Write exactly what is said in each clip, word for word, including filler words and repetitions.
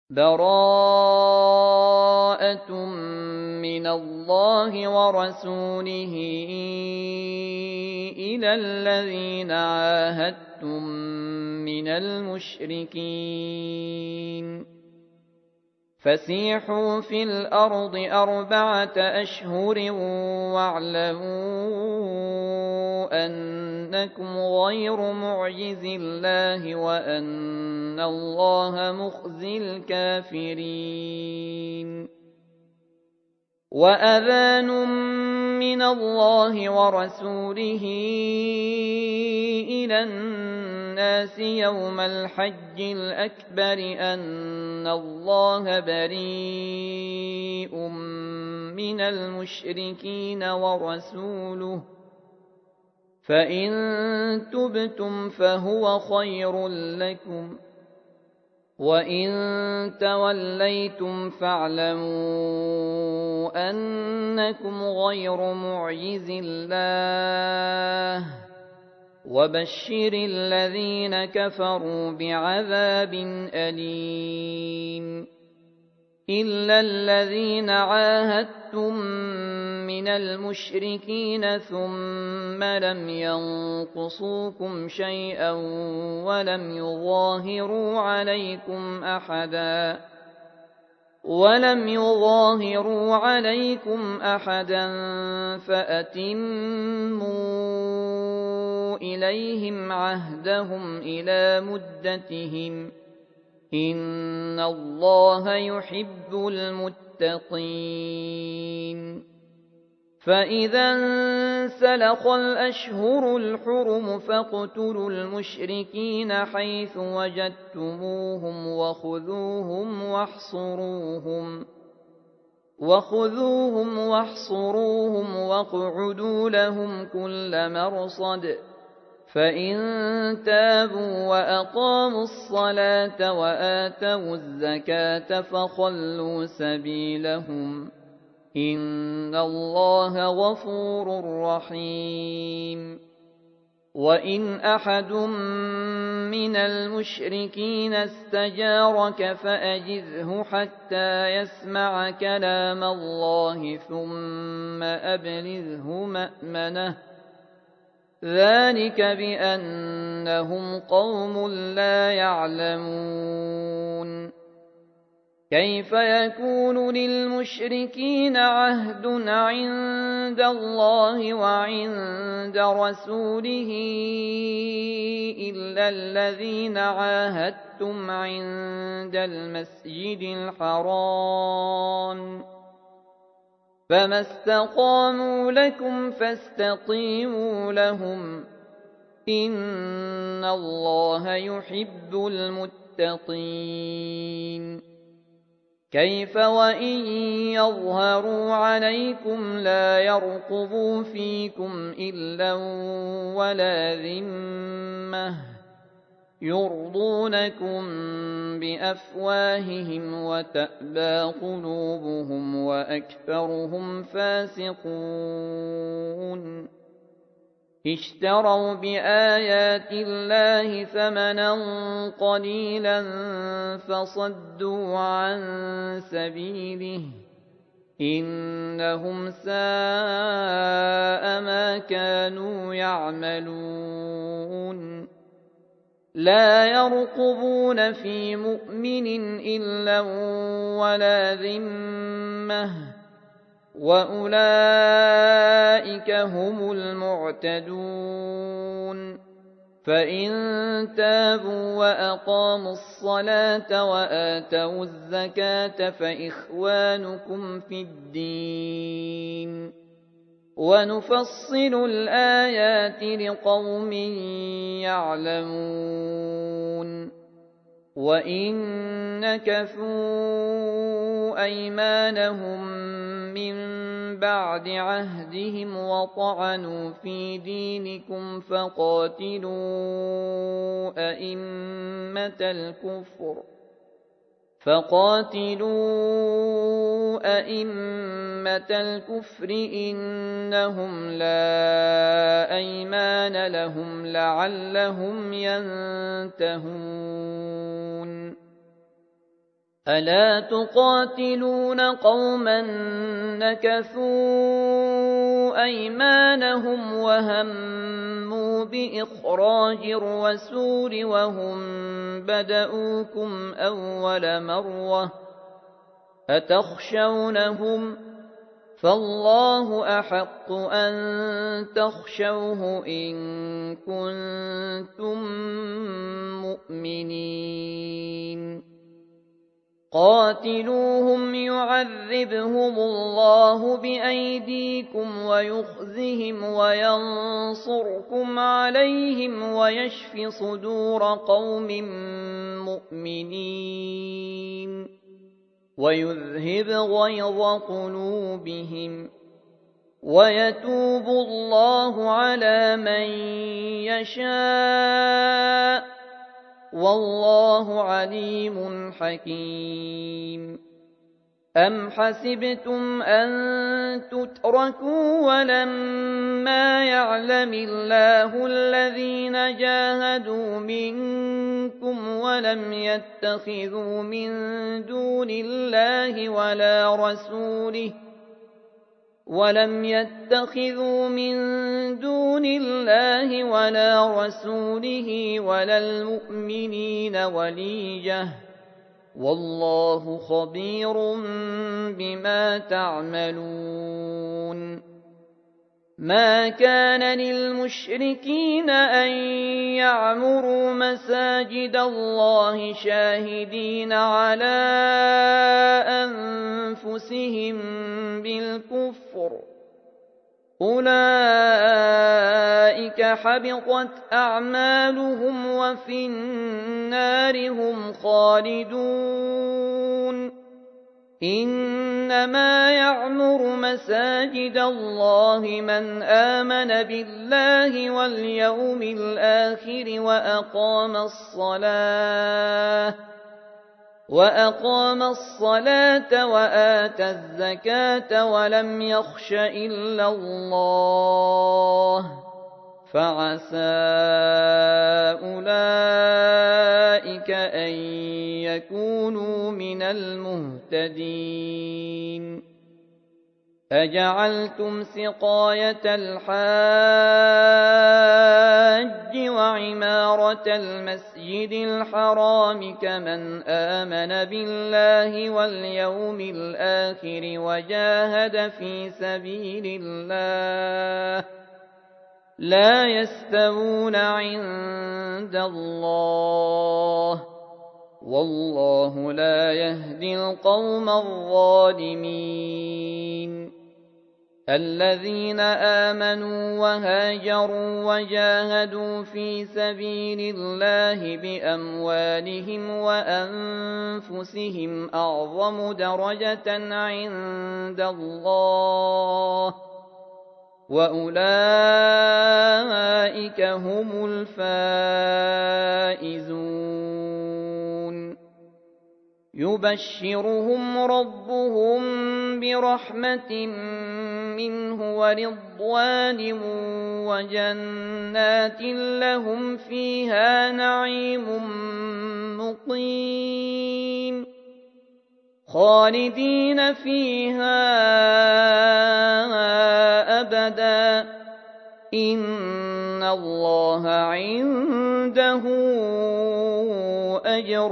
بَرَاءَةٌ مِّنَ اللَّهِ وَرَسُولِهِ إِلَى الَّذِينَ عَاهَدتُّم مِّنَ الْمُشْرِكِينَ فَسِيحُوا فِي الْأَرْضِ أَرْبَعَةَ أَشْهُرٍ وَاعْلَمُوا أَنَّكُمْ غَيْرُ مُعْجِزِي اللَّهِ وَأَنَّ اللَّهَ مُخْزِي الْكَافِرِينَ وَأَذَانٌ مِّنَ اللَّهِ وَرَسُولِهِ إِلَى النَّاسِ يَوْمَ الْحَجِّ الْأَكْبَرِ أَنَّ اللَّهَ بَرِيءٌ مِّنَ الْمُشْرِكِينَ وَرَسُولُهُ فَإِن تُبْتُمْ فَهُوَ خَيْرٌ لَّكُمْ وَإِن تَوَلَّيْتُمْ فَاعْلَمُوا أَنَّكُمْ غَيْرُ مُعْجِزِي اللَّهِ وَبَشِّرِ الَّذِينَ كَفَرُوا بِعَذَابٍ أَلِيمٍ إِلَّا الَّذِينَ عَاهَدتُّم مِّنَ الْمُشْرِكِينَ ثُمَّ لَمْ يَنقُصُوكُمْ شَيْئًا وَلَمْ يُظَاهِرُوا عَلَيْكُمْ أَحَدًا وَلَمْ يُظَاهِرُوا عَلَيْكُمْ أَحَدًا فَأَتِمُّوا إِلَيْهِمْ عَهْدَهُمْ إِلَىٰ مُدَّتِهِمْ إِنَّ اللَّهَ يُحِبُّ الْمُتَّقِينَ فَإِذَا انسَلَخَ الْأَشْهُرُ الْحُرُمُ فَاقْتُلُوا الْمُشْرِكِينَ حَيْثُ وَجَدتُّمُوهُمْ وَخُذُوهُمْ وَاحْصُرُوهُمْ وَخُذُوهُمْ وَاحْصُرُوهُمْ وَاقْعُدُوا لَهُمْ كُلَّ مَرْصَدٍ فَإِن تَابُوا وَأَقَامُوا الصَّلَاةَ وَآتَوُا الزَّكَاةَ فَخَلُّوا سَبِيلَهُمْ إِنَّ اللَّهَ غَفُورٌ رَّحِيمٌ وَإِنْ أَحَدٌ مِّنَ الْمُشْرِكِينَ اسْتَجَارَكَ فَأَجِرْهُ حَتَّىٰ يَسْمَعَ كَلَامَ اللَّهِ ثُمَّ أَبْلِغْهُ مَأْمَنَهُ ذَٰلِكَ بِأَنَّهُمْ قَوْمٌ لَّا يَعْلَمُونَ كَيْفَ يَكُونُ لِلْمُشْرِكِينَ عَهْدٌ عِندَ اللَّهِ وَعِندَ رَسُولِهِ إِلَّا الَّذِينَ عَاهَدتُّمْ عِندَ الْمَسْجِدِ الْحَرَامِ فَمَا اسْتَقَامُوا لَكُمْ فَاسْتَقِيمُوا لَهُمْ إِنَّ اللَّهَ يُحِبُّ الْمُتَّقِينَ كَيْفَ وَإِن يَظْهَرُوا عَلَيْكُمْ لَا يَرْقُبُوا فِيكُمْ إِلًّا وَلَا ذِمَّةً يُرْضُونَكُم بِأَفْوَاهِهِمْ وَتَأْبَىٰ قُلُوبُهُمْ وَأَكْثَرُهُمْ فَاسِقُونَ اشْتَرَوْا بِآيَاتِ اللَّهِ ثَمَنًا قَلِيلًا فَصَدُّوا عَن سَبِيلِهِ إِنَّهُمْ سَاءَ مَا كَانُوا يَعْمَلُونَ لَا يَرْقُبُونَ فِي مُؤْمِنٍ إِلًّا وَلَا ذِمَّةً وَأُولَٰئِكَ هُمُ الْمُعْتَدُونَ فَإِن تَابُوا وَأَقَامُوا الصَّلَاةَ وَآتَوُا الزَّكَاةَ فَإِخْوَانُكُمْ فِي الدِّينِ وَنُفَصِّلُ الْآيَاتِ لِقَوْمٍ يَعْلَمُونَ وَإِن نَّكَثُوا أَيْمَانَهُم مِّن بَعْدِ عَهْدِهِمْ وَطَعَنُوا فِي دِينِكُمْ فَقَاتِلُوا أَئِمَّةَ الْكُفْرِ فَقَاتِلُوا أَئِمَّةَ الْكُفْرِ إِنَّهُمْ لَا أَيْمَانَ لَهُمْ لَعَلَّهُمْ يَنتَهُونَ ألا تقاتلون قوما نكثوا أيمانهم وهموا بإخراج الرسول وهم بدؤوكم أول مرة أتخشونهم فالله أحق أن تخشوه إن كنتم مؤمنين قاتلوهم يعذبهم الله بأيديكم ويخزهم وينصركم عليهم ويشف صدور قوم مؤمنين ويذهب غيظ قلوبهم ويتوب الله على من يشاء والله عليم حكيم أم حسبتم أن تتركوا ولما يعلم الله الذين جاهدوا منكم ولم يتخذوا من دون الله ولا رسوله ولم يتخذوا من دون الله ولا رسوله ولا المؤمنين وليجة والله خبير بما تعملون ما كان للمشركين أن يعمروا مساجد الله شاهدين على أنفسهم بالكفر أولئك حبطت أعمالهم وفي النار هم خالدون إنما يعمر مساجد الله من آمن بالله واليوم الآخر وأقام الصلاة وأقام الصلاة وآتى الزكاة ولم يخش إلا الله فعسى أولئك أن يكونوا من المهتدين أجعلتم سقاية الحاج وعمارة المسجد الحرام كمن آمن بالله واليوم الآخر وجاهد في سبيل الله لا يستوون عند الله والله لا يهدي القوم الظالمين الذين آمنوا وهاجروا وجاهدوا في سبيل الله بأموالهم وأنفسهم أعظم درجة عند الله وأولئك هم الفائزون يبشرهم ربهم برحمة منه ورضوان وجنات لهم فيها نعيم مقيم خالدين فيها أبدا إن الله عنده أجر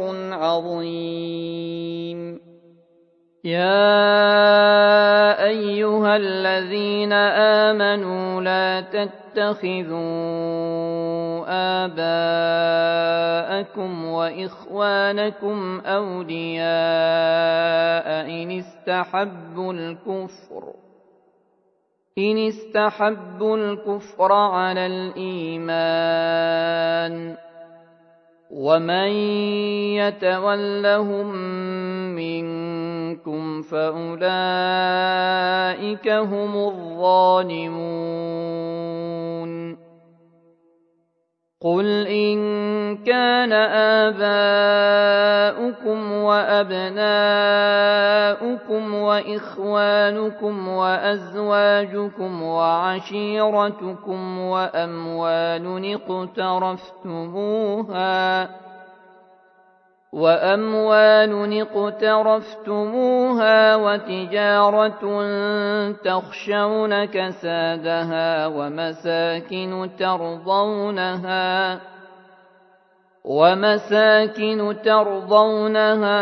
عظيم يا أيها الذين آمنوا لا تتخذوا آباءكم وإخوانكم أولياء إن استحبوا الكفر إن استحبوا الكفر على الإيمان ومن يتولهم منكم فأولئك هم الظالمون قل إن كان آباؤكم وأبناؤكم وإخوانكم وأزواجكم وعشيرتكم وأموال اقترفتموها وتجارة تخشون كسادها وتخشون كسادها ومساكن ترضونها أحب إليكم من الله ورسوله وجهاد في سبيله فتربصوا حتى يأتي الله بأمره ثم لا تظنون أن الله خلف الوعد إن الله وعدكم وعد الحق حق الوعد ولكن أكثركم لا تعلمون وأموال اقترفتموها وتجارة تخشون كسادها ومساكن ترضونها ومساكن ترضونها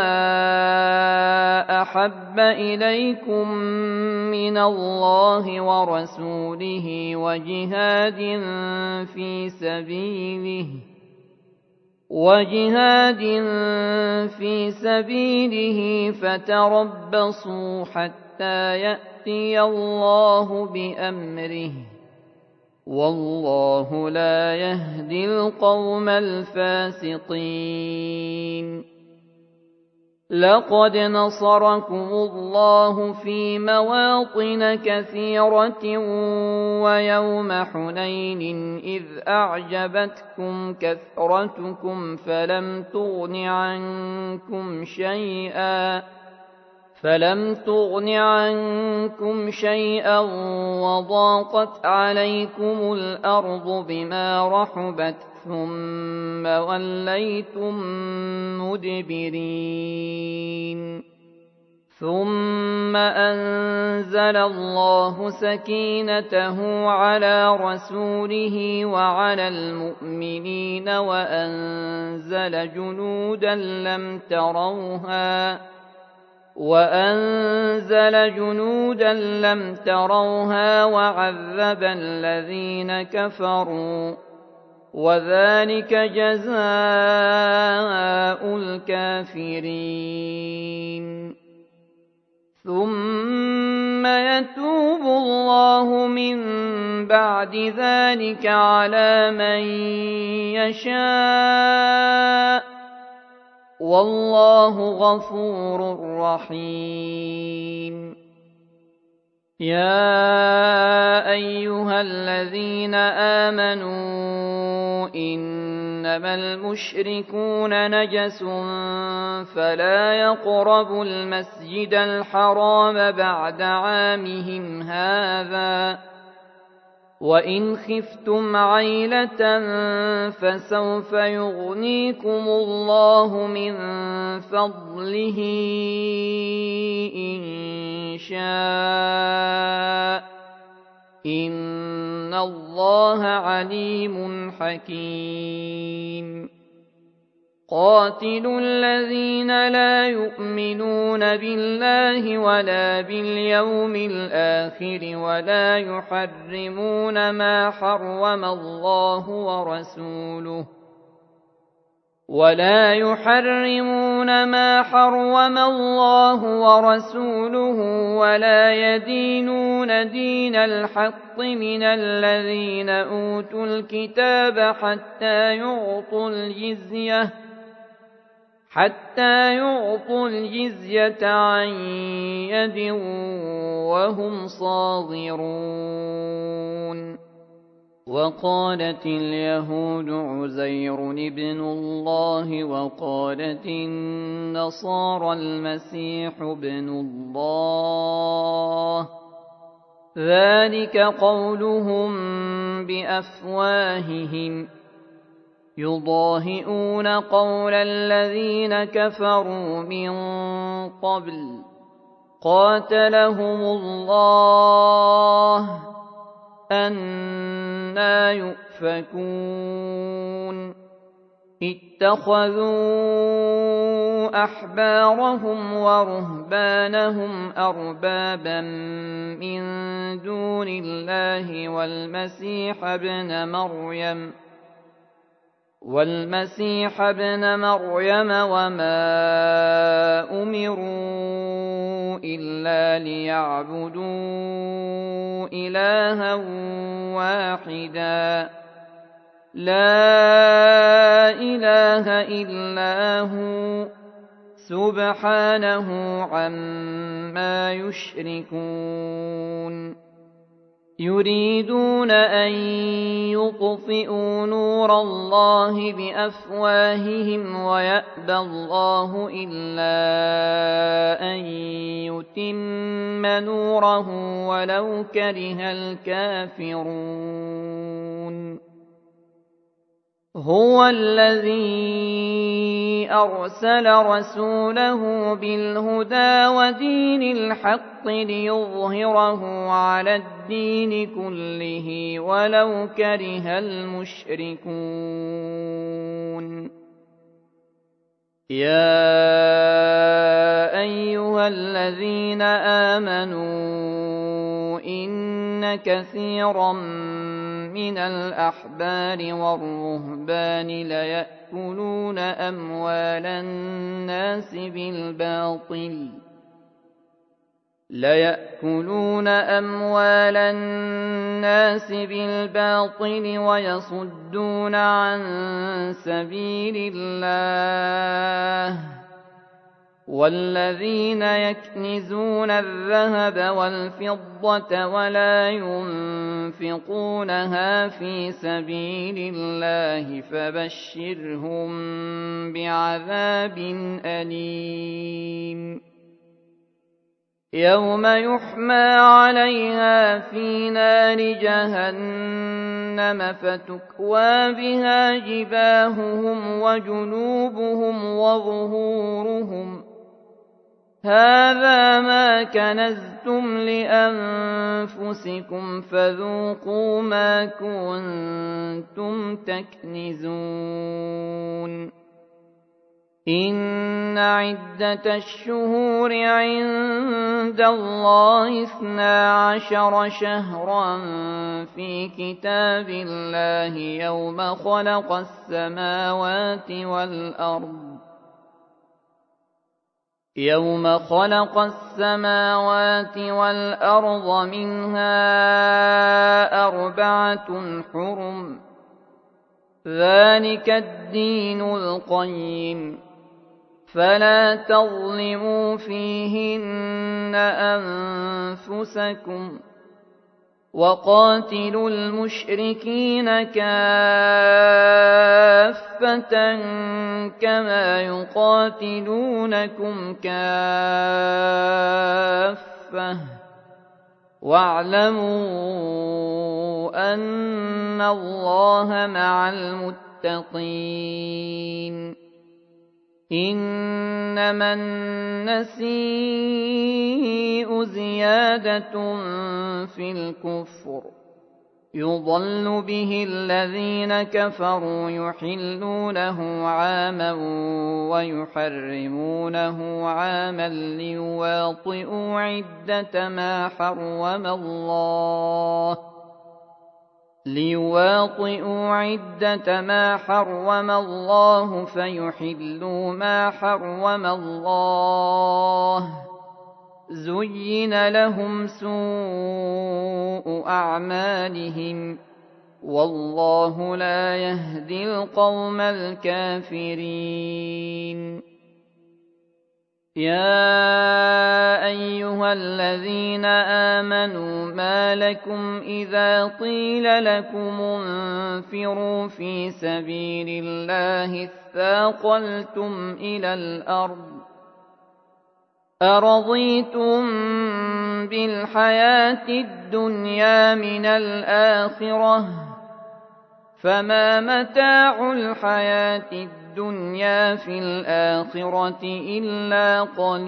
أحب إليكم من الله ورسوله وجهاد في سبيله وجهاد في سبيله فتربصوا حتى يأتي الله بأمره والله لا يهدي القوم الفاسقين. لقد نصركم الله في مواطن كثيرة ويوم حنين إذ أعجبتكم كثرتكم فلم تغن عنكم شيئا فلم تغن عنكم شيئا وضاقت عليكم الأرض بما رحبت ثم وليتم مدبرين. ثم أنزل الله سكينته على رسوله وعلى المؤمنين وأنزل جنودا لم تروها وأنزل جنودا لم تروها وعذب الذين كفروا وذلك جزاء الكافرين. ثم يتوب الله من بعد ذلك على من يشاء والله غفور رحيم. يا أيها الذين آمنوا إنما المشركون نجس فلا يقربوا المسجد الحرام بعد عامهم هذا وإن خفتم عيلة فسوف يغنيكم الله من فضله إن شاء إن الله عليم حكيم. قاتلوا الذين لا يؤمنون بالله ولا باليوم الآخر ولا يحرمون ما حرم الله ورسوله ولا يحرمون ما حرم الله ورسوله ولا يدينون دين الحق من الذين أوتوا الكتاب حتى يعطوا الجزية حتى يعطوا الجزية عن يد وهم صاغرون. وقالت اليهود عزير ابن الله وقالت النصارى المسيح ابن الله ذلك قولهم بأفواههم يضاهئون قول الذين كفروا من قبل قاتلهم الله أنى يؤفكون. اتخذوا أحبارهم ورهبانهم أربابا من دون الله والمسيح ابن مريم والمسيح ابن مريم وما أمروا إلا ليعبدوا إلها واحدا لا إله إلا هو سبحانه عما يشركون. يريدون أن يطفئوا نور الله بأفواههم ويأبى الله إلا أن يتم نوره ولو كره الكافرون. هو الذي أرسل رسوله بالهدى ودين الحق ليظهره على الدين كله ولو كره المشركون يا أيها الذين آمنوا إن كثيرا من الأحبار والرهبان ليأكلون أموال الناس بالباطل ليأكلون أموال الناس بالباطل ويصدون عن سبيل الله والذين يكنزون الذهب والفضة ولا ينفقونها في سبيل الله فبشرهم بعذاب أليم يوم يحمى عليها في نار جهنم فتكوى بها جباههم وجنوبهم وظهورهم هذا ما كنزتم لأنفسكم فذوقوا ما كنتم تكنزون إن عدة الشهور عند الله اثنا عشر شهرا في كتاب الله يوم خلق السماوات والأرض يوم خلق السماوات والأرض منها أربعة حرم ذلك الدين القيم فلا تظلموا فيهن أنفسكم وقاتلوا المشركين كافة كما يقاتلونكم كافة واعلموا أن الله مع المتقين إنما النسيء زيادة في الكفر يضل به الذين كفروا يحلونه عاما ويحرمونه عاما ليواطئوا عدة ما حرم الله ليواطئوا عدة ما حرم الله فيحلوا ما حرم الله زين لهم سوء أعمالهم والله لا يهدي القوم الكافرين يا أيها الذين آمنوا ما لكم إذا قيل لكم انفروا في سبيل الله اثاقلتم إلى الأرض أرضيتم بالحياة الدنيا من الآخرة فما متاع الحياة الدنيا في الآخرة إلا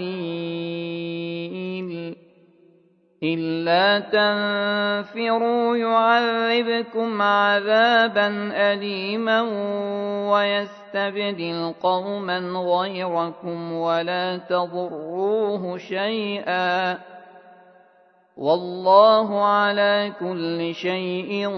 قليل إلا تنفروا يعذبكم عذابا أليما ويستبدل قوما غيركم ولا تضروه شيئا والله على كل شيء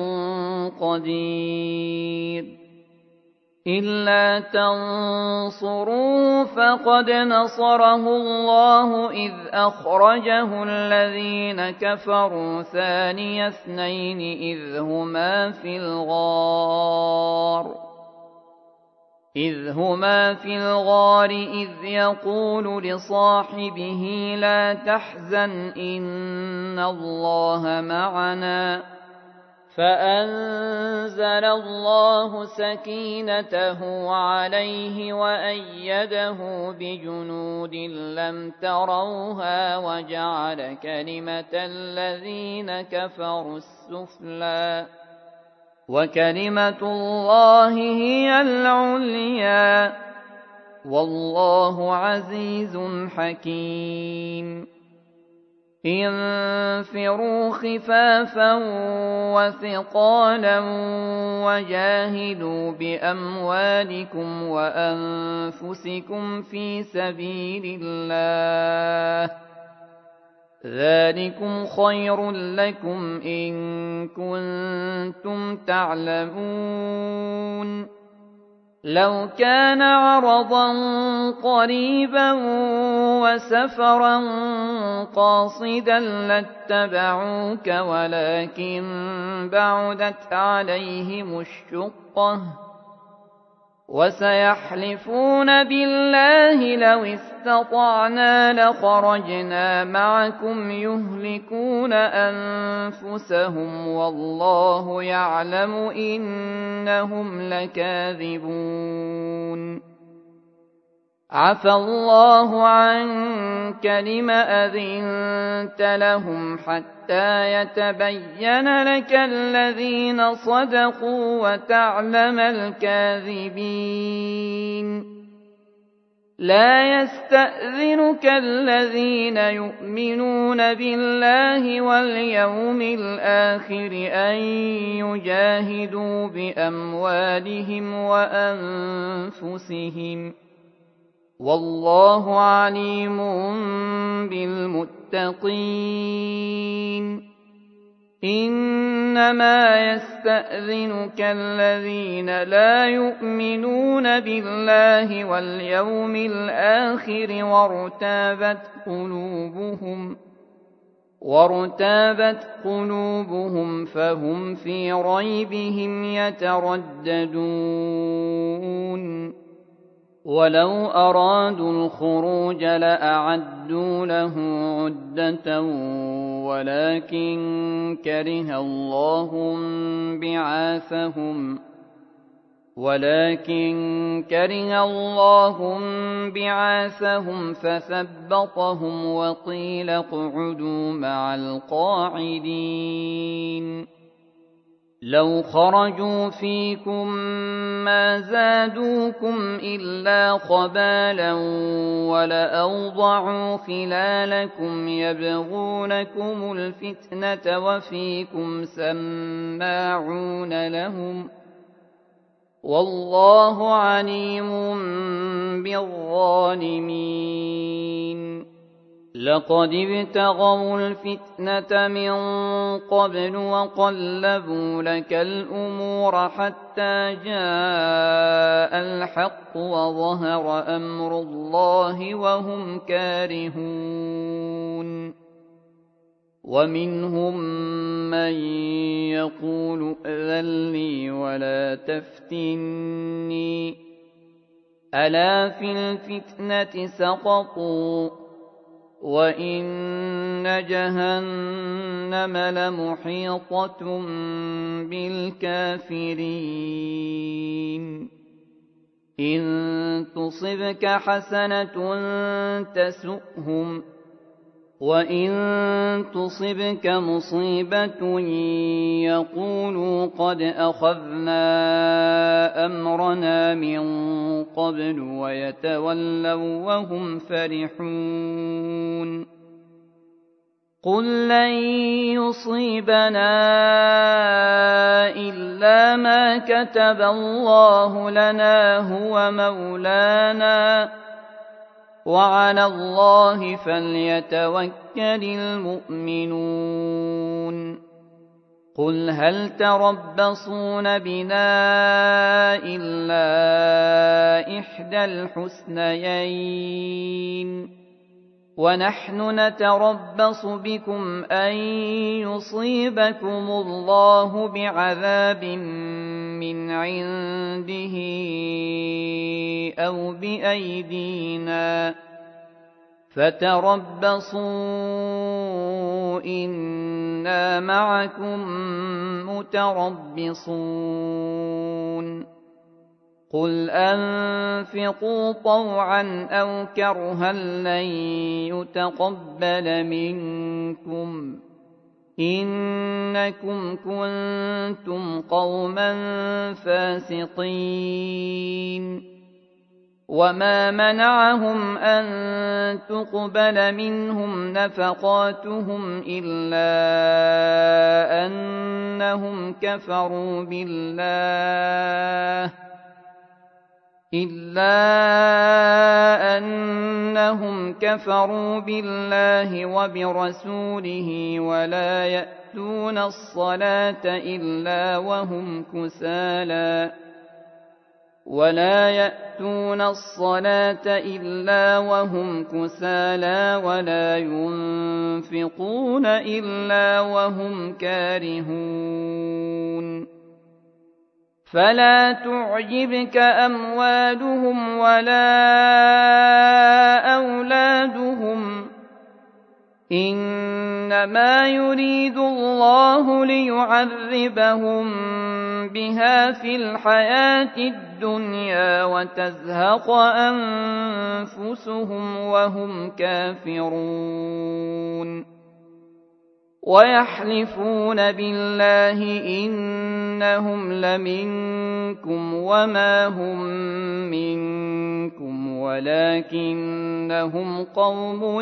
قدير إلا تنصروه فقد نصره الله إذ أخرجه الذين كفروا ثاني اثنين إذ هما في الغار إذ هما في الغار إذ يقول لصاحبه لا تحزن إن الله معنا فأنزل الله سكينته عليه وأيده بجنود لم تروها وجعل كلمة الذين كفروا السفلى وكلمة الله هي العليا والله عزيز حكيم انفروا خفافا وثقالا وجاهدوا بأموالكم وأنفسكم في سبيل الله ذلكم خير لكم إن كنتم تعلمون لو كان عرضا قريبا وسفرا قاصدا لاتبعوك ولكن بعدت عليهم الشقة وسيحلفون بالله لو استطعنا لخرجنا معكم يهلكون أنفسهم والله يعلم إنهم لكاذبون عفى الله عنك لم أذنت لهم حتى يتبين لك الذين صدقوا وتعلم الكاذبين لا يستأذنك الذين يؤمنون بالله واليوم الآخر أن يجاهدوا بأموالهم وأنفسهم والله عليم بالمتقين إنما يستأذنك الذين لا يؤمنون بالله واليوم الآخر وارتابت قلوبهم وارتابت قلوبهم فهم في ريبهم يترددون ولو أرادوا الخروج لأعدوا له عدة ولكن كره الله بعاثهم ولكن كره الله بعاثهم فثبطهم وقيل اقعدوا مع القاعدين لو خرجوا فيكم ما زادوكم إلا خبالا ولأوضعوا خلالكم يبغونكم الفتنة وفيكم سماعون لهم والله عليم بالظالمين لقد ابتغوا الفتنة من قبل وقلبوا لك الأمور حتى جاء الحق وظهر أمر الله وهم كارهون ومنهم من يقول ائذن لي ولا تفتني ألا في الفتنة سقطوا وإن جهنم لمحيطة بالكافرين إن تصبك حسنة تسؤهم وإن تصبك مصيبة يقولوا قد أخذنا أمرنا من قبل ويتولوا وهم فرحون قل لن يصيبنا إلا ما كتب الله لنا هو مولانا وعلى الله فليتوكل المؤمنون قل هل تربصون بنا إلا إحدى الحسنيين ونحن نتربص بكم أن يصيبكم الله بعذاب من عنده أو بأيدينا فتربصوا إنا معكم متربصون قل أنفقوا طوعا أو كرها لن يتقبل منكم إنكم كنتم قوما فاسقين وما منعهم أن تقبل منهم نفقاتهم إلا أنهم كفروا بالله إلا أنهم كفروا بالله وبرسوله ولا يأتون الصلاة إلا وهم كسالى ولا يأتون الصلاة إلا وهم كسالى ولا ينفقون إلا وهم كارهون فلا تعجبك أموالهم ولا أولادهم إنما يريد الله ليعذبهم بها في الحياة الدنيا وتزهق أنفسهم وهم كافرون ويحلفون بالله إنهم لمنكم وما هم منكم ولكنهم قوم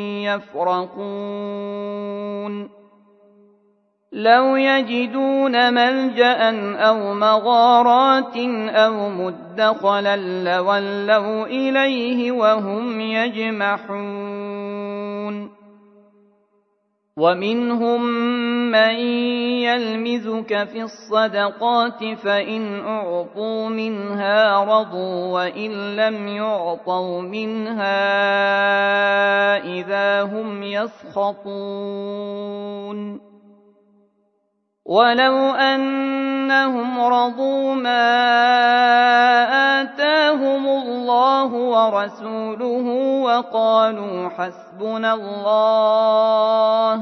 يفرقون لو يجدون ملجأ أو مغارات أو مدخلا لولوا إليه وهم يجمحون ومنهم من يلمزك في الصدقات فإن أعطوا منها رضوا وإن لم يعطوا منها إذا هم يسخطون ولو أنهم رضوا ما آتاهم الله ورسوله وقالوا حسبنا الله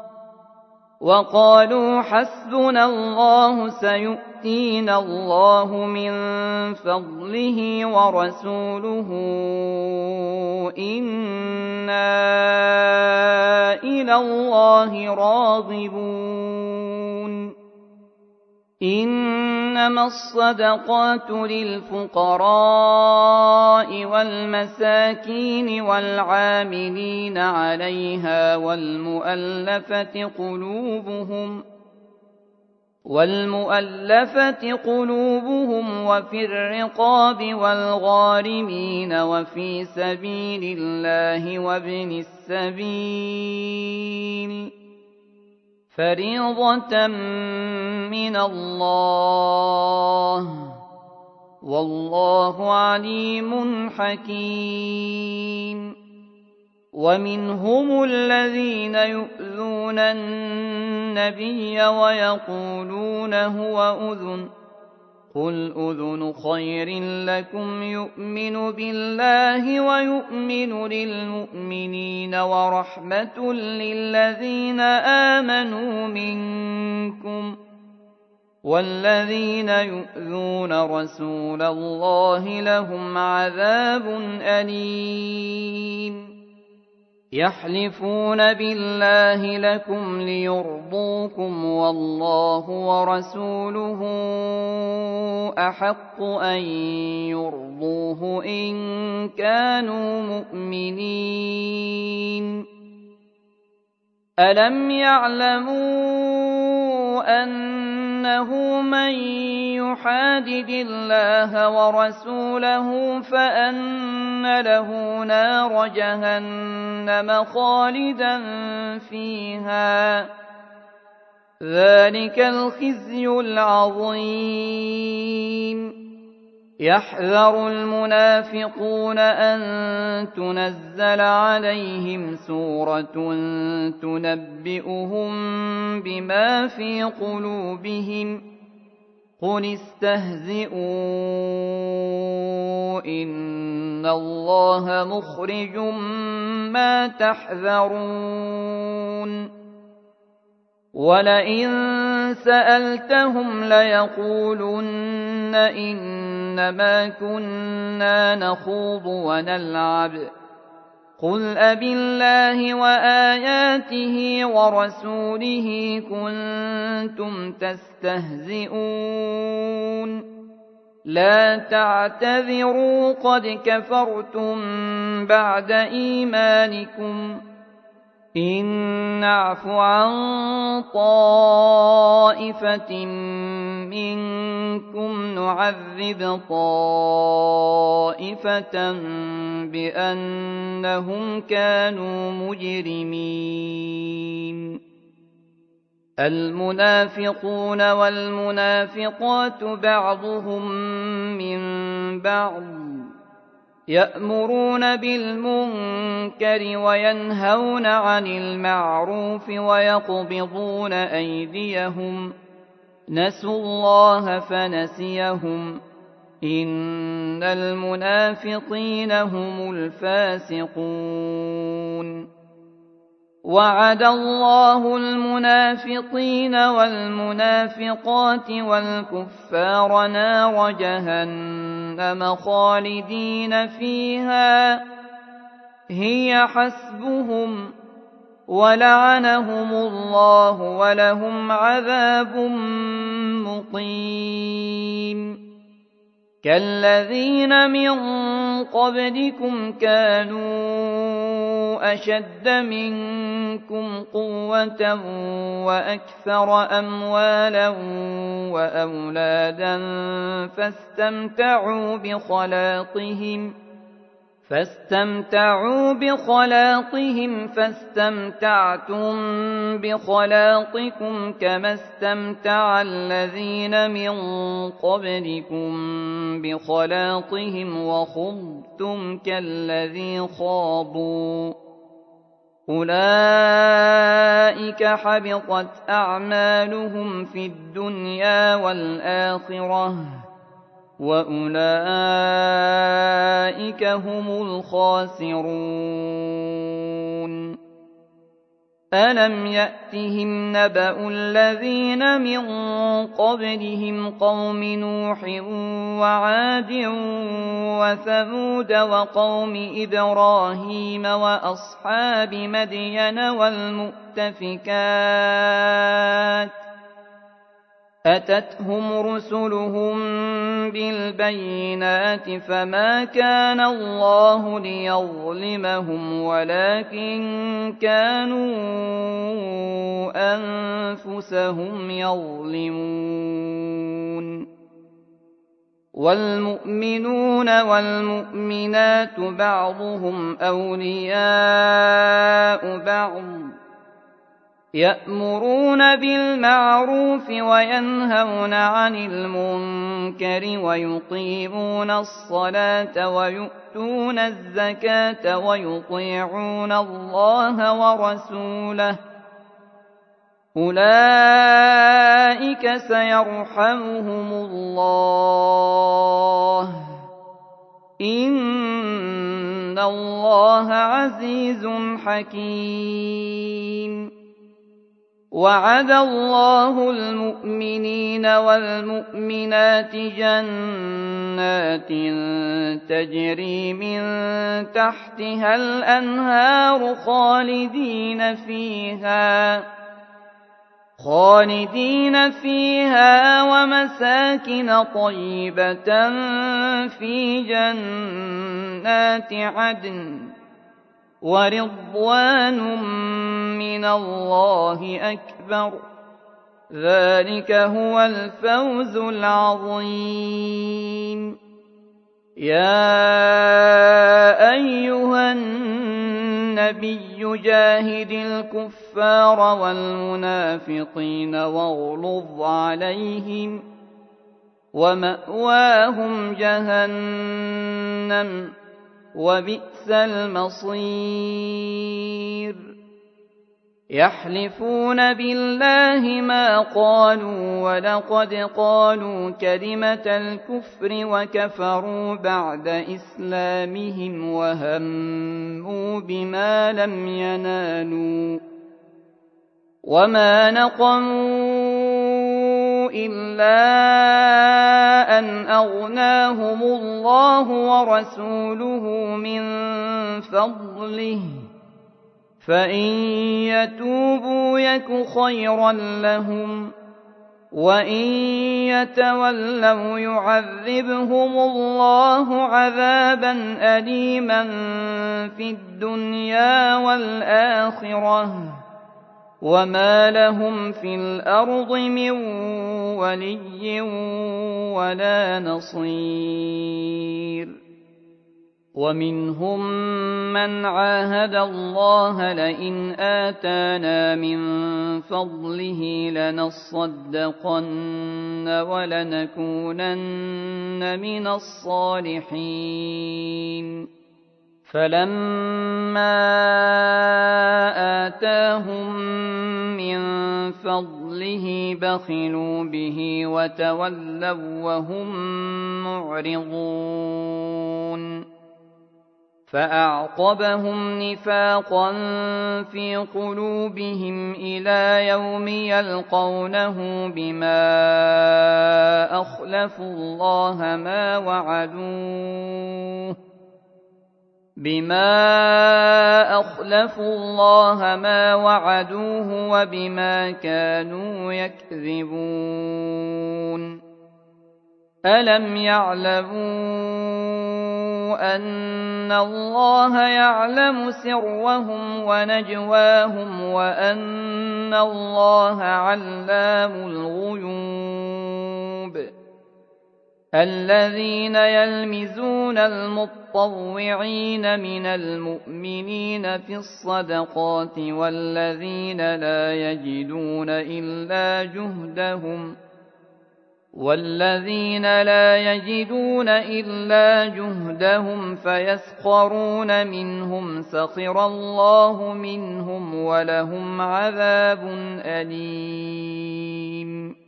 وقالوا حسبنا الله سيؤتينا الله من فضله ورسوله إنا إلى الله راغبون إنما الصدقات للفقراء والمساكين والعاملين عليها والمؤلفة قلوبهم والمؤلفة قلوبهم وفي الرقاب والغارمين وفي سبيل الله وابن السبيل فريضة من الله والله عليم حكيم ومنهم الذين يؤذون النبي ويقولون هو أذن قل أذن خير لكم يؤمن بالله ويؤمن للمؤمنين ورحمة للذين آمنوا منكم والذين يؤذون رسول الله لهم عذاب أليم يحلفون بالله لكم ليرضوكم والله ورسوله أحق أن يرضوه إن كانوا مؤمنين ألم يعلموا أنه من يحادد الله ورسوله فأن له نار جهنم خالدا فيها ذلك الخزي العظيم يحذر المنافقون أن تنزل عليهم سورة تنبئهم بما في قلوبهم قل استهزئوا إن الله مخرج ما تحذرون ولئن سألتهم ليقولن إنما كنا نخوض ونلعب قُلْ أَبِاللَّهِ وَآيَاتِهِ وَرَسُولِهِ كُنتُمْ تَسْتَهْزِئُونَ لَا تَعْتَذِرُوا قَدْ كَفَرْتُمْ بَعْدَ إِيمَانِكُمْ إِن نَّعْفُ عَن طَائِفَةٍ مِّنكُمْ نُعَذِّبْ طَائِفَةً بِأَنَّهُمْ كَانُوا مُجْرِمِينَ الْمُنَافِقُونَ وَالْمُنَافِقَاتُ بَعْضُهُم مِّن بَعْضٍ يَأْمُرُونَ بِالْمُنكَرِ وَيَنْهَوْنَ عَنِ الْمَعْرُوفِ وَيَقْبِضُونَ أَيْدِيَهُمْ نَسُوا اللَّهَ فَنَسِيَهُمْ إِنَّ الْمُنَافِقِينَ هُمُ الْفَاسِقُونَ وَعَدَ اللَّهُ الْمُنَافِقِينَ وَالْمُنَافِقَاتِ وَالْكُفَّارَ نَارَ جَهَنَّمَ خَالِدِينَ فِيهَا هِيَ حَسْبُهُمْ وَلَعَنَهُمُ اللَّهُ وَلَهُمْ عَذَابٌ مُّقِيمٌ كَالَّذِينَ مِن قَبْلِكُمْ كَانُوا أَشَدَّ مِنكُمْ قُوَّةً وَأَكْثَرَ أَمْوَالًا وَأَوْلَادًا فَاسْتَمْتَعُوا بِخَلَاقِهِمْ فاستمتعوا بخلاقهم فاستمتعتم بخلاقكم كما استمتع الذين من قبلكم بخلاقهم وخضتم كالذي خاضوا أولئك حبطت أعمالهم في الدنيا والآخرة وَأُولَئِكَ هُمُ الْخَاسِرُونَ أَلَمْ يَأْتِهِمْ نَبَأُ الَّذِينَ مِن قَبْلِهِمْ قَوْمِ نُوحٍ وَعَادٍ وَثَمُودَ وَقَوْمِ إِبْرَاهِيمَ وَأَصْحَابِ مَدْيَنَ وَالْمُؤْتَفِكَاتِ أَتَتْهُمْ رُسُلُهُم بِالْبَيِّنَاتِ فَمَا كَانَ اللَّهُ لِيَظْلِمَهُمْ وَلَٰكِن كَانُوا أَنفُسَهُمْ يَظْلِمُونَ وَالْمُؤْمِنُونَ وَالْمُؤْمِنَاتُ بَعْضُهُمْ أَوْلِيَاءُ بَعْضٍ يَأْمُرُونَ بِالْمَعْرُوفِ وَيَنْهَوْنَ عَنِ الْمُنكَرِ وَيُقِيمُونَ الصَّلَاةَ وَيُؤْتُونَ الزَّكَاةَ وَيُطِيعُونَ اللَّهَ وَرَسُولَهُ أُولَئِكَ سَيَرْحَمُهُمُ اللَّهُ إِنَّ اللَّهَ عَزِيزٌ حَكِيمٌ وَعَدَ اللَّهُ الْمُؤْمِنِينَ وَالْمُؤْمِنَاتِ جَنَّاتٍ تَجْرِي مِن تَحْتِهَا الْأَنْهَارُ خَالِدِينَ فِيهَا خَالِدِينَ فِيهَا وَمَسَاكِنَ طَيِّبَةً فِي جَنَّاتِ عَدْنٍ وَرِضْوَانٌ مِّنَ اللَّهِ أَكْبَرُ ذَلِكَ هُوَ الْفَوْزُ الْعَظِيمُ يَا أَيُّهَا النَّبِيُّ جَاهِدِ الْكُفَّارَ وَالْمُنَافِقِينَ وَاغْلُظْ عَلَيْهِمْ وَمَأْوَاهُمْ جَهَنَّمُ وَبِئْسَ الْمَصِيرُ يَحْلِفُونَ بِاللَّهِ مَا قَالُوا وَلَقَدْ قَالُوا كَلِمَةَ الْكُفْرِ وَكَفَرُوا بَعْدَ إِسْلَامِهِمْ وَهَمُّوا بِمَا لَمْ يَنَالُوا وَمَا نَقَمُوا إلا أن أغناهم الله ورسوله من فضله فإن يتوبوا يك خيرا لهم وإن يتولوا يعذبهم الله عذابا أليما في الدنيا والآخرة وما لهم في الأرض من ولي ولا نصير. ومنهم من عاهد الله لئن آتانا من فضله لنصدقن ولنكونن من الصالحين فلما آتاهم من فضله بخلوا به وتولوا وهم معرضون فأعقبهم نفاقا في قلوبهم إلى يوم يلقونه بما أخلفوا الله ما وعدوه بما أخلفوا الله ما وعدوه وبما كانوا يكذبون. ألم يعلموا أن الله يعلم سرهم ونجواهم وأن الله علام الغيوب. الذين يلمزون المطوعين من المؤمنين في الصدقات والذين لا يجدون إلا جهدهم والذين لا يجدون إلا جهدهم فيسخرون منهم سخر الله منهم ولهم عذاب أليم.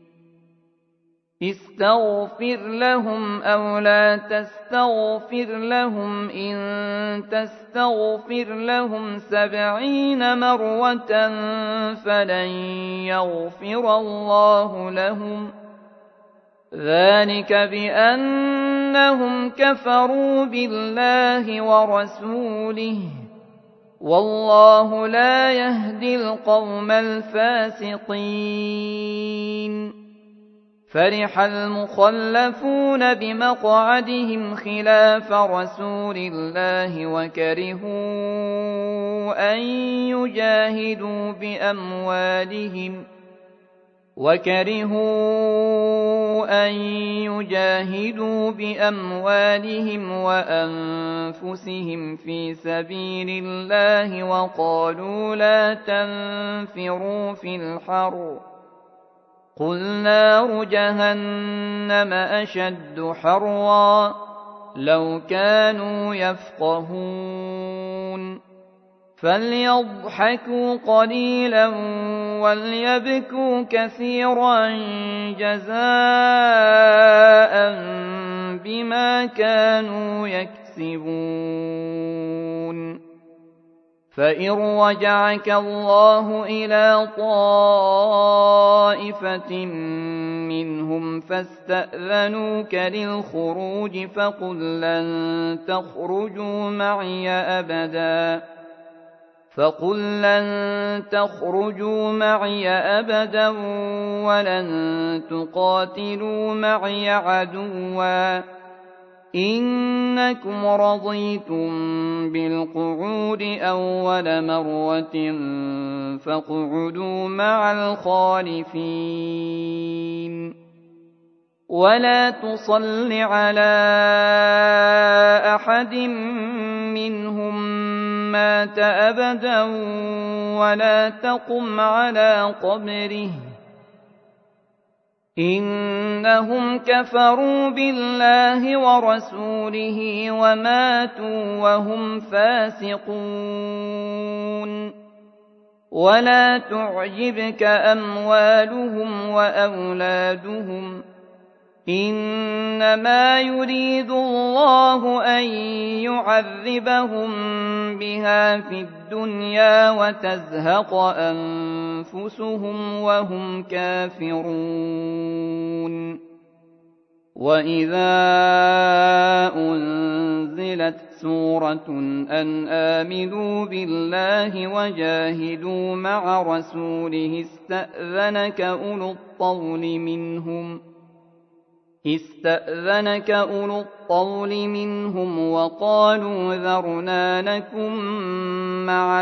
استغفر لهم أو لا تستغفر لهم إن تستغفر لهم سبعين مرة فلن يغفر الله لهم ذلك بأنهم كفروا بالله ورسوله والله لا يهدي القوم الفاسقين. فرح المخلفون بمقعدهم خلاف رسول الله وكرهوا أن يجاهدوا بأموالهم وكرهوا أن يجاهدوا بأموالهم وأنفسهم في سبيل الله وقالوا لا تنفروا في الحر قل نار جهنم أشد حرا لو كانوا يفقهون. فليضحكوا قليلا وليبكوا كثيرا جزاء بما كانوا يكسبون. فإن رجعك الله إلى طائفة منهم فاستأذنوك للخروج فقل لن تخرجوا معي أبدا فقل لن تخرجوا معي أبدا ولن تقاتلوا معي عدوا إنكم رضيتم بالقعود أول مرة فاقعدوا مع الخالفين. ولا تصل على أحد منهم مات أبدا ولا تقم على قبره إنهم كفروا بالله ورسوله وماتوا وهم فاسقون. ولا تعجبك أموالهم وأولادهم إنما يريد الله أن يعذبهم بها في الدنيا وتزهق أنفسهم وهم كافرون. وإذا أنزلت سورة أن آمنوا بالله وجاهدوا مع رسوله استأذنك أولو الطول منهم استأذنك أولو الطول منهم وقالوا ذرنا نكن مع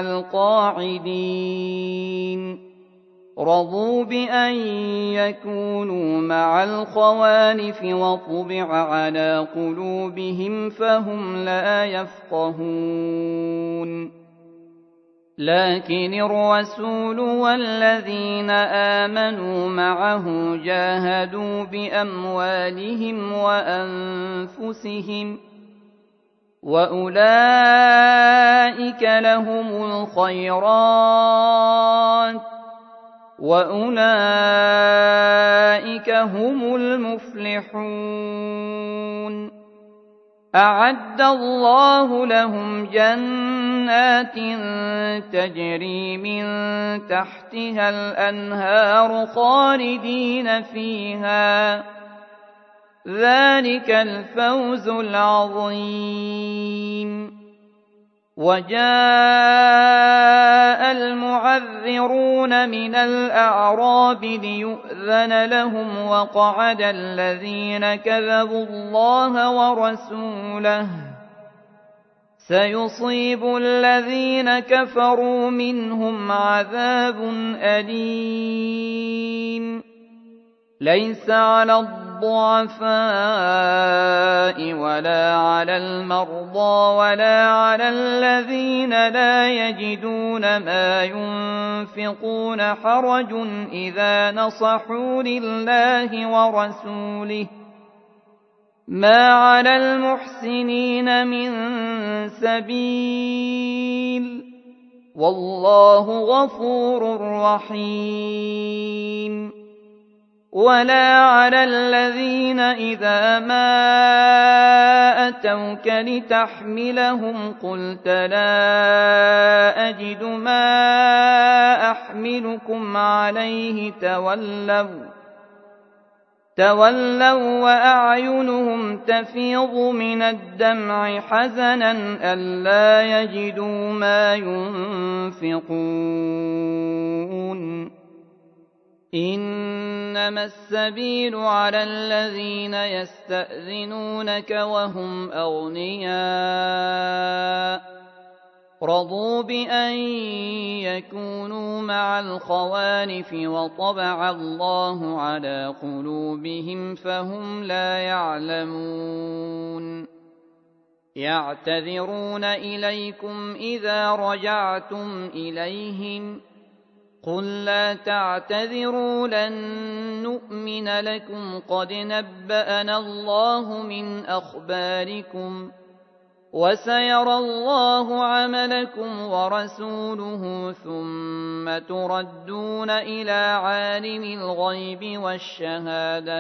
القاعدين. رضوا بأن يكونوا مع الخوالف وطبع على قلوبهم فهم لا يفقهون. لكن الرسول والذين آمنوا معه جاهدوا بأموالهم وأنفسهم وأولئك لهم الخيرات وأولئك هم المفلحون. أعد الله لهم جنات تجري من تحتها الأنهار خالدين فيها ذلك الفوز العظيم. وجاء المعذرون من الأعراب ليؤذن لهم وقعد الذين كذبوا الله ورسوله سيصيب الذين كفروا منهم عذاب أليم. ليس على الضعفاء ولا على المرضى ولا على الذين لا يجدون ما ينفقون حرج إذا نصحوا لله ورسوله ما على المحسنين من سبيل والله غفور رحيم. ولا على الذين إذا ما أتوك لتحملهم قلت لا أجد ما أحملكم عليه تولوا تولوا وأعينهم تفيض من الدمع حزنا ألا يجدوا ما ينفقون. إنما السبيل على الذين يستأذنونك وهم أغنياء رضوا بأن يكونوا مع الخوالف وطبع الله على قلوبهم فهم لا يعلمون. يعتذرون إليكم إذا رجعتم إليهم قل لا تعتذروا لن نؤمن لكم قد نبأنا الله من أخباركم وسيرى الله عملكم ورسوله ثم تردون إلى عالم الغيب والشهادة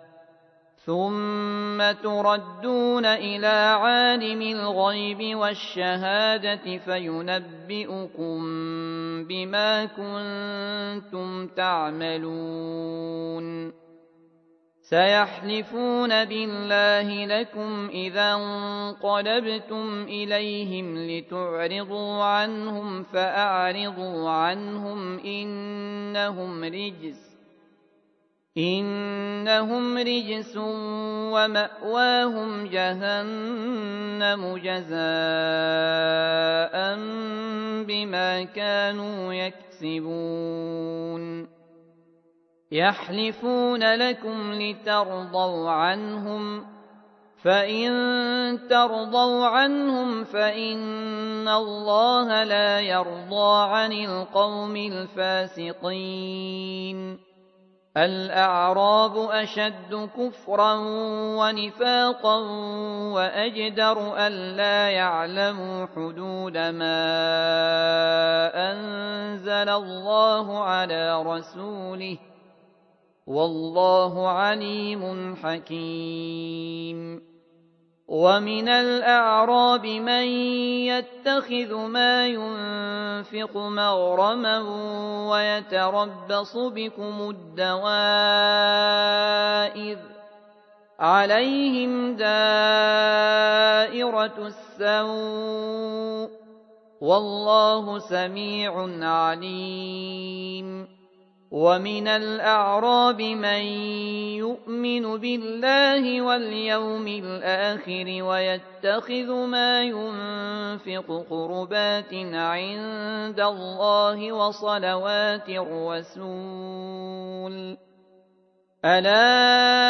ثم تردون إلى عالم الغيب والشهادة فينبئكم بما كنتم تعملون. سيحلفون بالله لكم إذا انقلبتم إليهم لتعرضوا عنهم فأعرضوا عنهم إنهم رجس إنهم رجس ومأواهم جهنم جزاء بما كانوا يكسبون. يحلفون لكم لترضوا عنهم فإن ترضوا عنهم فإن الله لا يرضى عن القوم الفاسقين. الأعراب أشد كفرا ونفاقا وأجدر ألا يعلموا حدود ما أنزل الله على رسوله والله عليم حكيم. ومن الأعراب من يتخذ ما ينفق مغرما ويتربص بكم الدوائر عليهم دائرة السوء والله سميع عليم. ومن الأعراب من يؤمن بالله واليوم الآخر ويتخذ ما ينفق قربات عند الله وصلوات الرسول ألا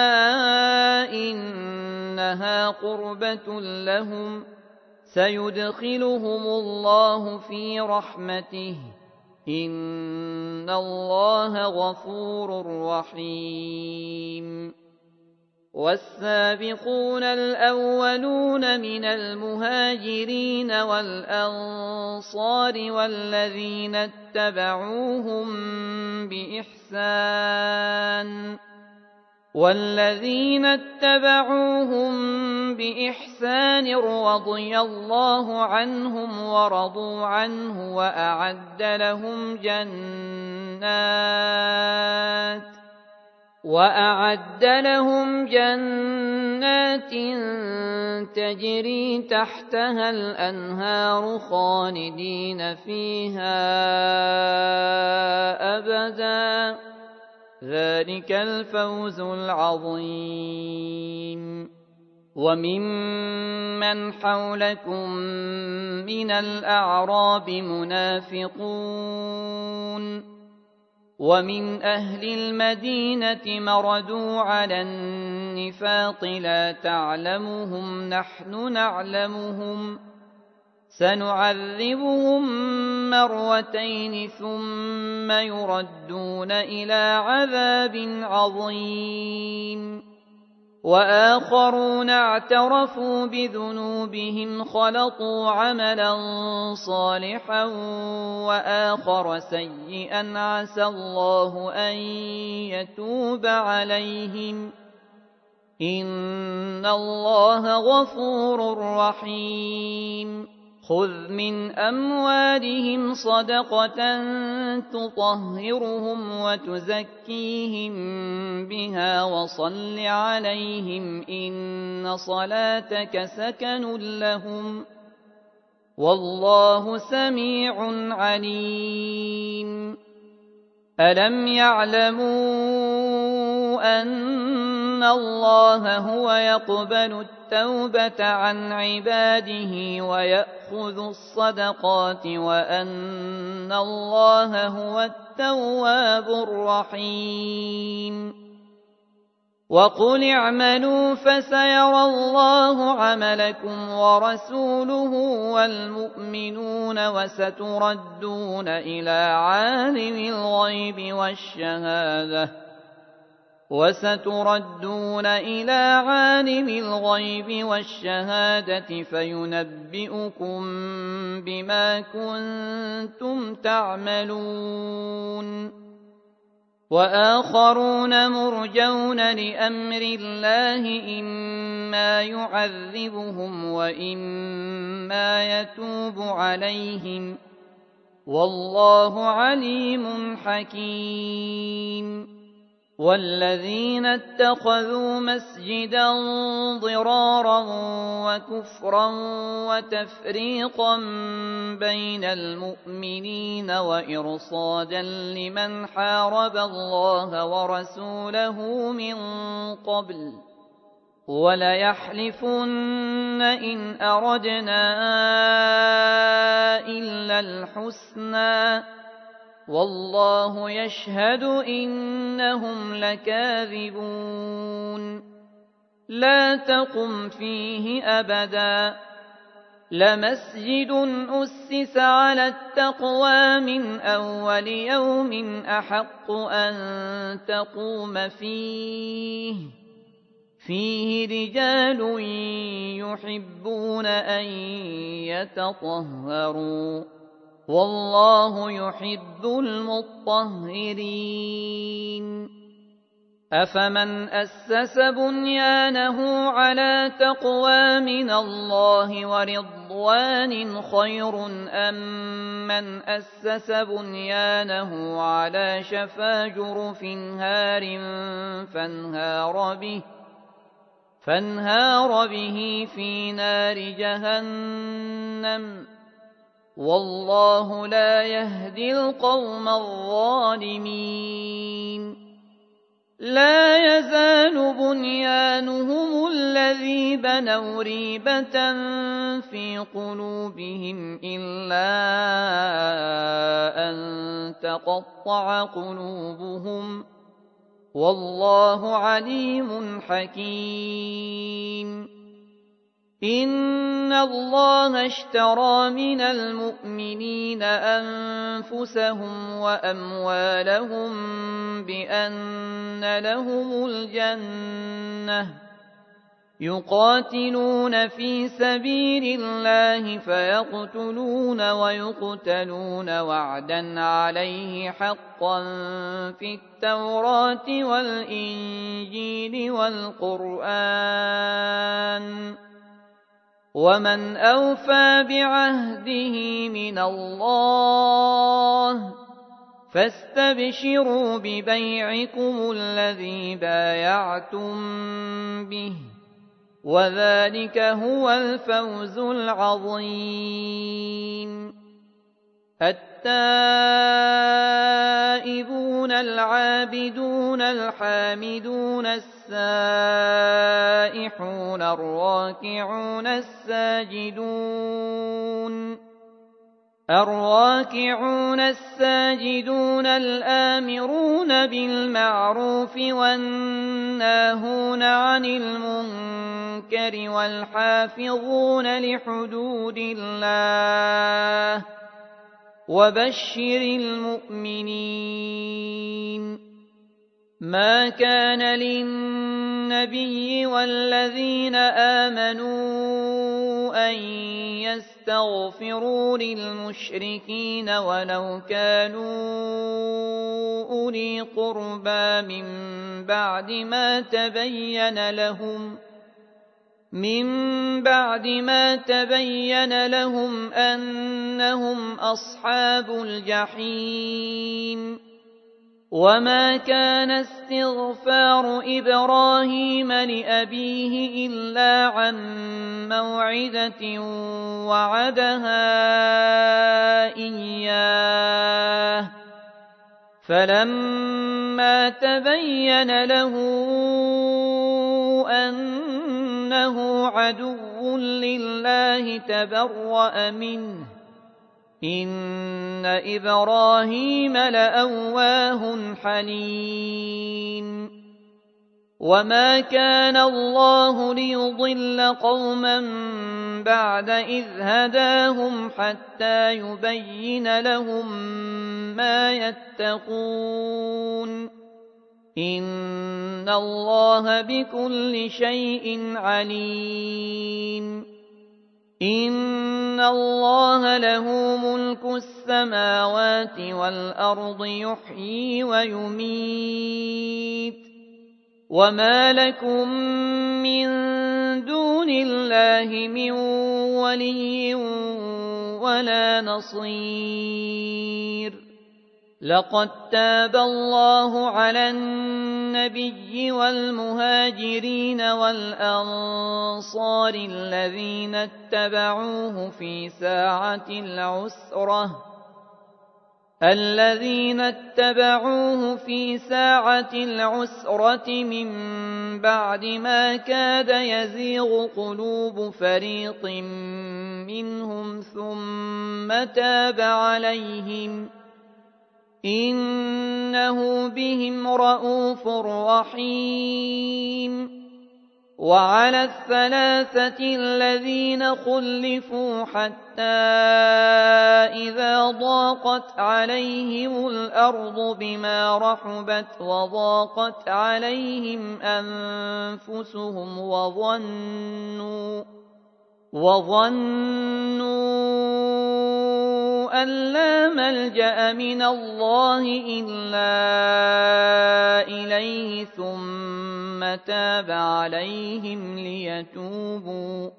إنها قربة لهم سيدخلهم الله في رحمته إن الله غفور رحيم. والسابقون الأولون من المهاجرين والأنصار والذين اتبعوهم بإحسان والذين اتبعوهم بإحسان رضي الله عنهم ورضوا عنه وأعد لهم جنات وأعد لهم جنات تجري تحتها الأنهار خالدين فيها أبدا ذلك الفوز العظيم. وممن حولكم من الأعراب منافقون ومن أهل المدينة مردوا على النفاق لا تعلمهم نحن نعلمهم سنعذبهم مرتين ثم يردون إلى عذاب عظيم. وآخرون اعترفوا بذنوبهم خلطوا عملا صالحا وآخر سيئا عسى الله أن يتوب عليهم إن الله غفور رحيم. خذ من أموالهم صدقة تطهرهم وتزكيهم بها وصل عليهم إن صلاتك سكن لهم والله سميع عليم. ألم يعلموا أن الله هو يقبل التوبة عن عباده ويأخذ الصدقات وأن الله هو التواب الرحيم. وقل اعملوا فسيرى الله عملكم ورسوله والمؤمنون وستردون إلى عالم الغيب والشهادة وستردون إلى عالم الغيب والشهادة فينبئكم بما كنتم تعملون. وآخرون مرجون لأمر الله إما يعذبهم وإما يتوب عليهم والله عليم حكيم. والذين اتخذوا مسجدا ضرارا وكفرا وتفريقا بين المؤمنين وإرصادا لمن حارب الله ورسوله من قبل وليحلفن إن أردنا إلا الحسنى والله يشهد إنهم لكاذبون. لا تقم فيه أبدا لمسجد أسس على التقوى من أول يوم أحق أن تقوم فيه فيه رجال يحبون أن يتطهروا والله يحب المطهرين. أفمن أسس بنيانه على تقوى من الله ورضوان خير أم من أسس بنيانه على شفا جرف هار فانهار به, فانهار به في نار جهنم والله لا يهدي القوم الظالمين. لا يزال بنيانهم الذي بنوا ريبة في قلوبهم إلا أن تقطع قلوبهم والله عليم حكيم. إن الله اشترى من المؤمنين أنفسهم وأموالهم بأن لهم الجنة يقاتلون في سبيل الله فيقتلون ويقتلون وعدا عليه حقا في التوراة والإنجيل والقرآن ومن أوفى بعهده من الله فاستبشروا ببيعكم الذي بايعتم به وذلك هو الفوز العظيم. التائبون العابدون الحامدون السائحون الراكعون الساجدون الراكعون الساجدون الآمرون بالمعروف والناهون عن المنكر والحافظون لحدود الله وبشر المؤمنين. ما كان للنبي والذين آمنوا أن يستغفروا للمشركين ولو كانوا أولي قربى من بعد ما تبين لهم من بعد ما تبين لهم أنهم أصحاب الجحيم. وما كان استغفار إبراهيم لأبيه إلا عن موعدة وعدها إياه فلما تبين له أنه عدو لله تبرأ منه إن إبراهيم لأواه حليم. وما كان الله ليضل قوما بعد إذ هداهم حتى يبين لهم ما يتقون إن الله بكل شيء عليم. إن الله له ملك السماوات والأرض يحيي ويميت وما لكم من دون الله من ولي ولا نصير. لقد تاب الله على النبي والمهاجرين والأنصار الذين اتبعوه في ساعة العسرة الذين اتبعوه في ساعة العسرة من بعد ما كاد يزيغ قلوب فريق منهم ثم تاب عليهم إنه بهم رءوف رحيم. وعلى الثلاثة الذين خلفوا حتى إذا ضاقت عليهم الأرض بما رحبت وضاقت عليهم أنفسهم وظنوا وظنوا أن لا ملجأ من الله إلا إليه ثم تاب عليهم ليتوبوا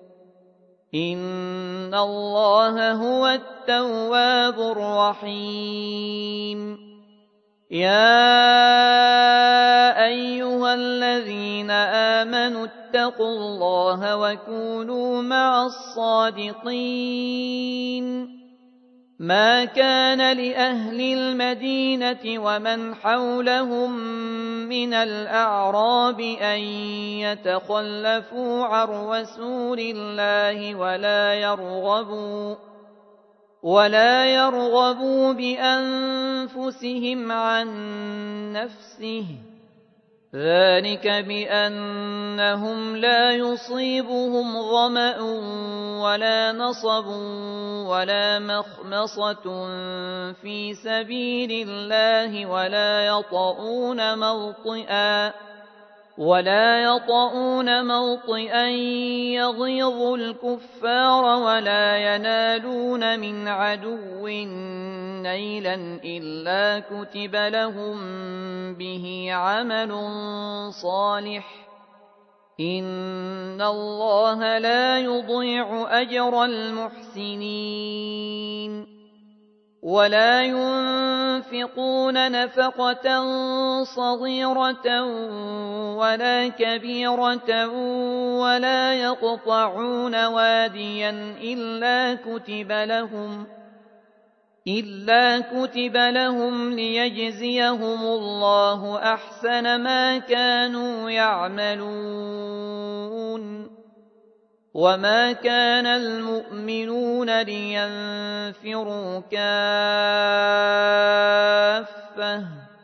إن الله هو التواب الرحيم يا أيها الذين آمنوا اتقوا الله وكونوا مع الصادقين ما كان لأهل المدينة ومن حولهم من الأعراب أن يتخلفوا عن رسول الله ولا يرغبوا ولا يرغبوا بأنفسهم عن نفسه ذلك بأنهم لا يصيبهم ظمأ ولا نصب ولا مخمصة في سبيل الله ولا يطؤون موطئا ولا يطؤون موطئا يغيظ الكفار ولا ينالون من عدو نيلا إلا كتب لهم به عمل صالح إن الله لا يضيع أجر المحسنين ولا ينفقون نفقة صغيرة ولا كبيرة ولا يقطعون واديا إلا كتب لهم إلا كتب لهم ليجزيهم الله أحسن ما كانوا يعملون وما كان المؤمنون لينفروا كافة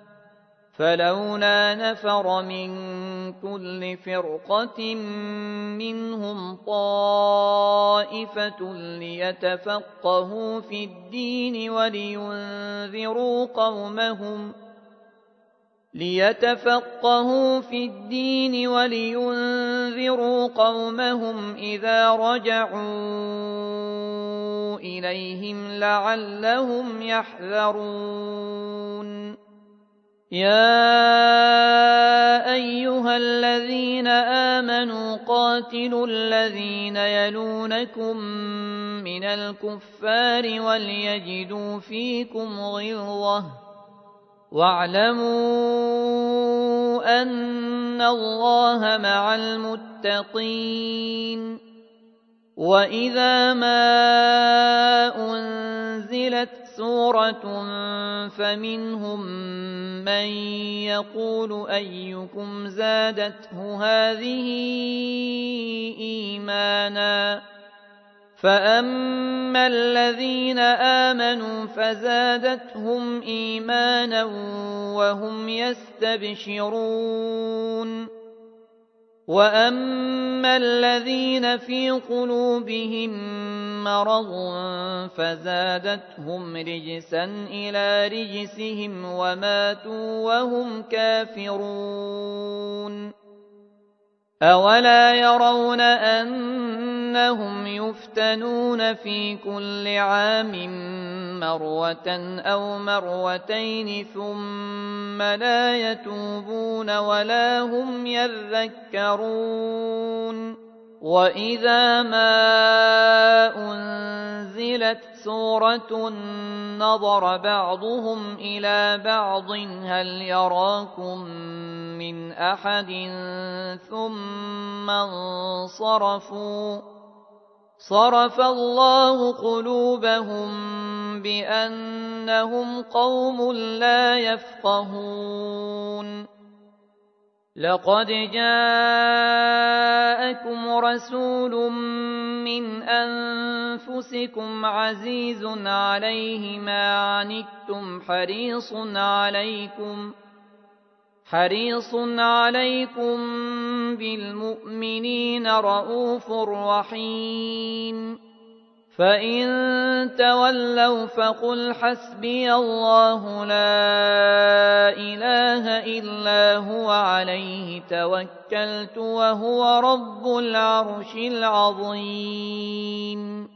فلولا نفر من كل فرقة منهم طائفة ليتفقهوا في الدين ولينذروا قومهم ليتفقهوا في الدين ولينذروا قومهم إذا رجعوا إليهم لعلهم يحذرون يا أيها الذين آمنوا قاتلوا الذين يلونكم من الكفار وليجدوا فيكم غلظة واعلموا أن الله مع المتقين وإذا ما أنزلت سورة فمنهم من يقول أيكم زادته هذه إيمانا فأما الذين آمنوا فزادتهم إيمانا وهم يستبشرون وأما الذين في قلوبهم مرض فزادتهم رجسا إلى رجسهم وماتوا وهم كافرون أولا يرون أنهم يفتنون في كل عام مرة أو مرتين ثم لا يتوبون ولا هم يذكرون وإذا ما أنزلت سورة نظر بعضهم إلى بعض هل يراكم من أحد ثم انصرفوا صرف الله قلوبهم بأنهم قوم لا يفقهون لقد جاءكم رسول من أنفسكم عزيز عليه ما عنتم حريص عليكم حريص عليكم بالمؤمنين رءوف رحيم فإن تولوا فقل حسبي الله لا إله إلا هو عليه توكلت وهو رب العرش العظيم